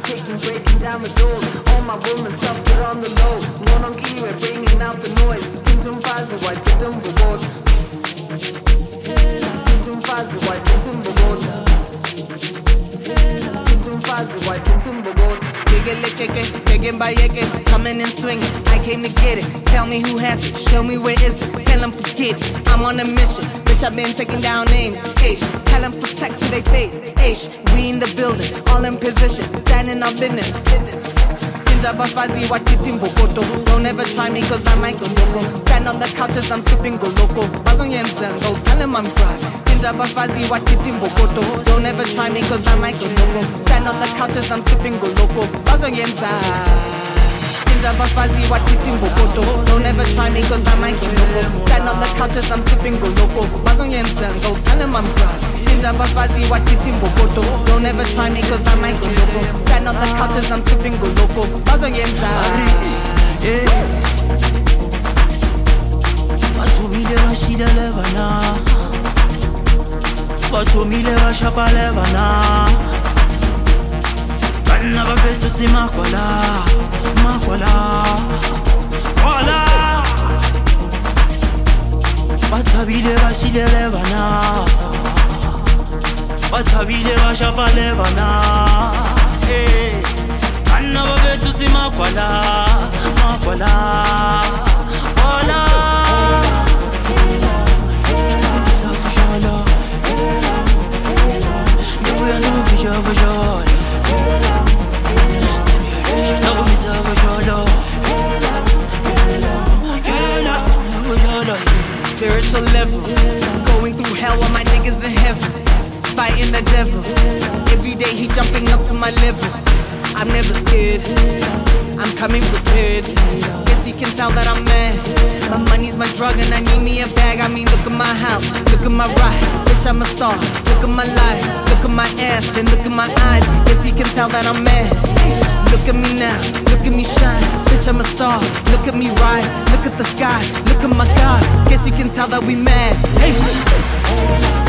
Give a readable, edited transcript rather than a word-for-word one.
kicking, breaking down the doors. All my women suffer on the low. One on key, we're bringing out the noise. Tum tum faz the white tum tum tum faz the white tum tum faz the white tum tum coming and swinging. I came to get it. Tell me who has it. Show me where is it. Tell them forget it. I'm on a mission. Bitch, I've been taking down names. Ish. Tell them protect to their face. Ish. We in the building. All in position. Standing on business. Don't ever try me cause I might go loco. Stand on the couches, I'm sipping go loco. Bazon Yensen, go tell him I'm proud. Don't ever try me cause I might go loco. Stand on the couches, I'm sipping go loco. Bazon Yensen. Don't ever try me cause I might go loco. Stand on the couches, I'm sipping go loco. Bazon Yensen, go tell him I'm proud. Don't ever try me cause I might go loco. Stand on the couches, I'm sipping go loco. Bazon Yensen. Bathumile bashida levana, bathumile bashapa levana. Bana bafethu simakwala, makwala, kwala. Bathabile bashida levana, bathabile bashapa levana. Bana bafethu simakwala, makwala, kwala. Spiritual level, going through hell while my niggas in heaven, fighting the devil. Every day he jumping up to my level. I'm never scared, I'm coming prepared. Guess you can tell that I'm mad. My money's my drug and I need me a bag. I mean, look at my house, look at my ride. Bitch, I'm a star, look at my life. Look at my ass, then look at my eyes. Guess you can tell that I'm mad. Look at me now, look at me shine. Bitch, I'm a star, look at me rise. Look at the sky, look at my God. Guess you can tell that we mad. Hey.